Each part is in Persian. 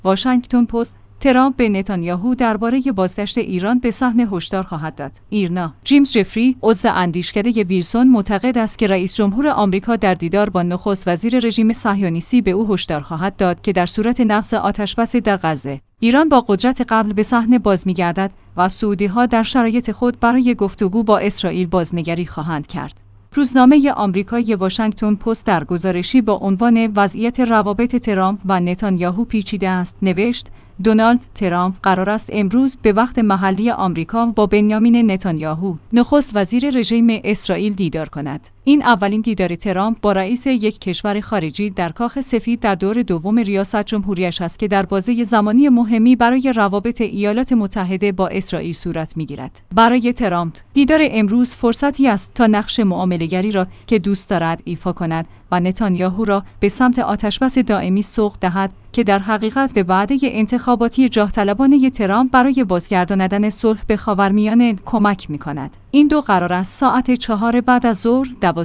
واشنگتن پست: ترامپ به نتانیاهو درباره بازگشت ایران به صحنه هشدار خواهد داد. ایرنا: جیمز جفری، عضو اندیشکده ویلسون، معتقد است که رئیس جمهور آمریکا در دیدار با نخست وزیر رژیم صهیونیستی به او هشدار خواهد داد که در صورت نقض آتشبس در غزه، ایران با قدرت قبل به صحنه باز می‌گردد و سعودی‌ها در شرایط خود برای گفتگو با اسرائیل بازنگری خواهند کرد. روزنامه آمریکایی واشنگتن پست در گزارشی با عنوان وضعیت روابط ترامپ و نتانیاهو پیچیده است نوشت: دونالد ترامپ قرار است امروز به وقت محلی آمریکا با بنیامین نتانیاهو، نخست وزیر رژیم اسرائیل، دیدار کند. این اولین دیدار ترامپ با رئیس یک کشور خارجی در کاخ سفید در دور دوم ریاست جمهوریش است که در بازه زمانی مهمی برای روابط ایالات متحده با اسرائیل صورت می‌گیرد. برای ترامپ دیدار امروز فرصتی است تا نقش معامله‌گری را که دوست دارد ایفا کند و نتانیاهو را به سمت آتشبس دائمی سوق دهد که در حقیقت به وعده انتخاباتی جاه طلبانه ترامپ برای بازگرداندن صلح به خاورمیانه کمک می‌کند. این دو قرار است ساعت 4 بعد از ظهر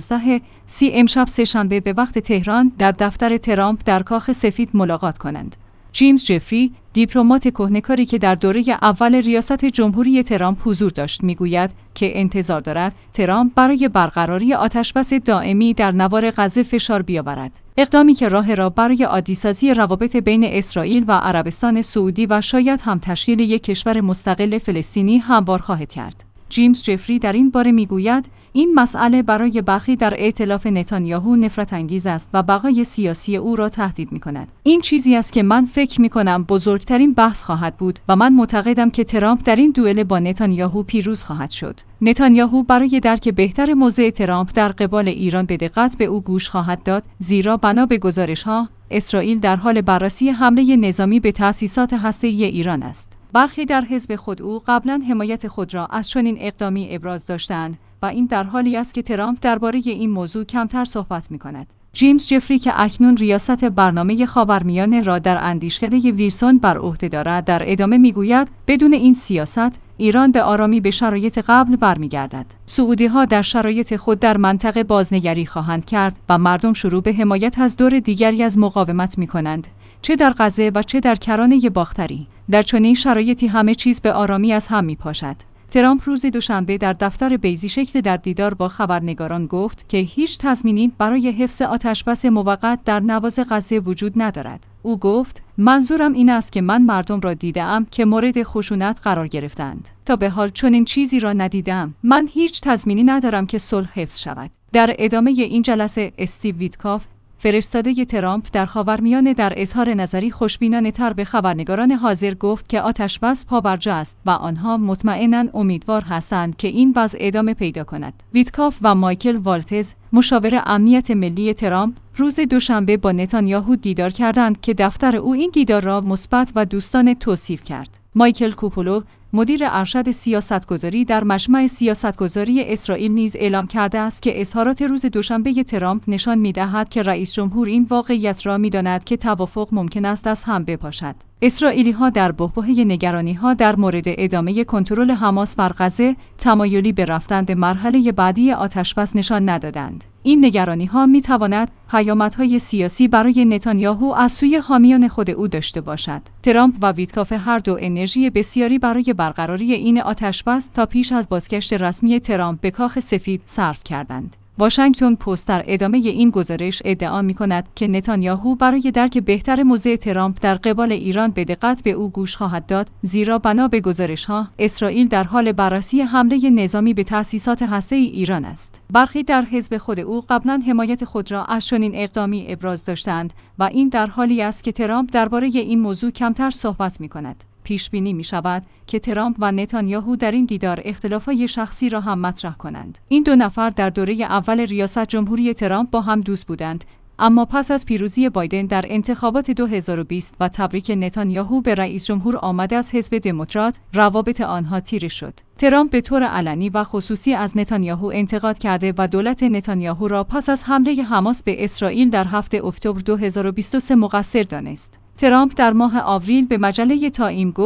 12:30 امشب سه‌شنبه به وقت تهران در دفتر ترامپ در کاخ سفید ملاقات کنند. جیمز جفری، دیپلمات کهنه‌کاری که در دوره اول ریاست جمهوری ترامپ حضور داشت، میگوید که انتظار دارد ترامپ برای برقراری آتشبس دائمی در نوار غزه فشار بیاورد. اقدامی که راه را برای عادی‌سازی روابط بین اسرائیل و عربستان سعودی و شاید هم تشکیل یک کشور مستقل فلسطینی هموار خواهد کرد. جیمز جفری در این باره میگوید این مسئله برای برخی در ائتلاف نتانیاهو نفرت انگیز است و بقای سیاسی او را تهدید می‌کند. این چیزی است که من فکر می‌کنم بزرگترین بحث خواهد بود و من معتقدم که ترامپ در این دوئل با نتانیاهو پیروز خواهد شد. نتانیاهو برای درک بهتر موضع ترامپ در قبال ایران به دقت به او گوش خواهد داد، زیرا بنا به گزارش‌ها اسرائیل در حال بررسی حمله نظامی به تأسیسات هسته‌ای ایران است. برخی در حزب خود او قبلا حمایت خود را از چنین اقدامی ابراز داشتند و این در حالی است که ترامپ درباره این موضوع کمتر صحبت می‌کند. جیمز جفری که اکنون ریاست برنامه خاورمیانه را در اندیشکده ویلسون بر عهده دارد، در ادامه میگوید بدون این سیاست ایران به آرامی به شرایط قبل برمیگردد. سعودی‌ها در شرایط خود در منطقه بازنگری خواهند کرد و مردم شروع به حمایت از دور دیگری از مقاومت می‌کنند، چه در غزه و چه در کرانه باختری. در چنین شرایطی همه چیز به آرامی از هم می‌پاشد. ترامپ روز دوشنبه در دفتر بیضی شکل در دیدار با خبرنگاران گفت که هیچ تضمینی برای حفظ آتشبس موقت در نواز غزه وجود ندارد. او گفت منظورم این است که من مردم را دیدم که مورد خشونت قرار گرفتند. تا به حال چنین چیزی را ندیدم. من هیچ تضمینی ندارم که صلح حفظ شود. در ادامه این جلسه استیو ویتکاف، فرستاده ترامپ در خاورمیانه، در اظهار نظری خوشبینانه تر به خبرنگاران حاضر گفت که آتشبس پابرجا است و آنها مطمئناً امیدوار هستند که این وضع ادامه پیدا کند. ویتکاف و مایکل والتز، مشاور امنیت ملی ترامپ، روز دوشنبه با نتانیاهو دیدار کردند که دفتر او این دیدار را مثبت و دوستانه توصیف کرد. مایکل کوپولو، مدیر ارشد سیاستگذاری در مجمع سیاستگذاری اسرائیل، نیز اعلام کرده است که اظهارات روز دوشنبه ترامپ نشان می‌دهد که رئیس جمهور این واقعیت را می‌داند که توافق ممکن است از هم بپاشد. اسرائیلی‌ها در بحبوحه نگرانی‌ها در مورد ادامه کنترل حماس بر غزه تمایلی به رفتن به مرحله بعدی آتشبس نشان ندادند. این نگرانی‌ها می‌تواند پیامدهای سیاسی برای نتانیاهو از سوی حامیان خود او داشته باشد. ترامپ و ویتکاف هر دو انرژی بسیاری برای برقراری این آتشبس تا پیش از بازگشت رسمی ترامپ به کاخ سفید صرف کردند. واشنگتن پست در ادامه این گزارش ادعا می‌کند که نتانیاهو برای درک بهتر موضع ترامپ در قبال ایران به دقت به او گوش خواهد داد، زیرا بنا به گزارش‌ها اسرائیل در حال بررسی حمله نظامی به تأسیسات هسته‌ای ایران است. برخی در حزب خود او قبلا حمایت خود را از چنین اقدامی ابراز داشتند و این در حالی است که ترامپ درباره این موضوع کمتر صحبت می‌کند. پیش بینی می شود که ترامپ و نتانیاهو در این دیدار اختلافات شخصی را هم مطرح کنند. این دو نفر در دوره اول ریاست جمهوری ترامپ با هم دوست بودند، اما پس از پیروزی بایدن در انتخابات 2020 و تبریک نتانیاهو به رئیس جمهور آمد از حزب دموکرات، روابط آنها تیره شد. ترامپ به طور علنی و خصوصی از نتانیاهو انتقاد کرده و دولت نتانیاهو را پس از حمله حماس به اسرائیل در هفته اکتبر 2023 مقصر دانست. ترامپ در ماه آوریل به مجله تایم گفت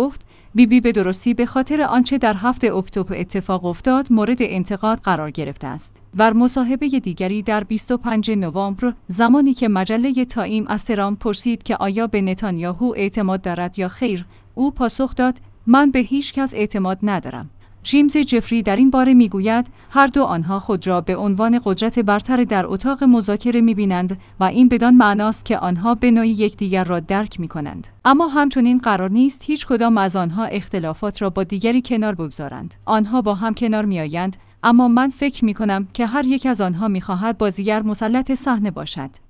بیبی به درستی به خاطر آنچه در 7 اکتبر اتفاق افتاد مورد انتقاد قرار گرفته است. در مصاحبه دیگری در 25 نوامبر زمانی که مجله تایم از ترامپ پرسید که آیا به نتانیاهو اعتماد دارد یا خیر، او پاسخ داد: من به هیچ کس اعتماد ندارم. جیمز جفری در این باره میگوید هر دو آنها خود را به عنوان قدرت برتر در اتاق مذاکره می‌بینند و این بدان معناست که آنها به نوعی یکدیگر را درک می‌کنند. اما همچنین قرار نیست هیچ کدام از آنها اختلافات را با دیگری کنار بگذارند. آنها با هم کنار می‌آیند، اما من فکر می‌کنم که هر یک از آنها می‌خواهد بازیگر مسلط صحنه باشد.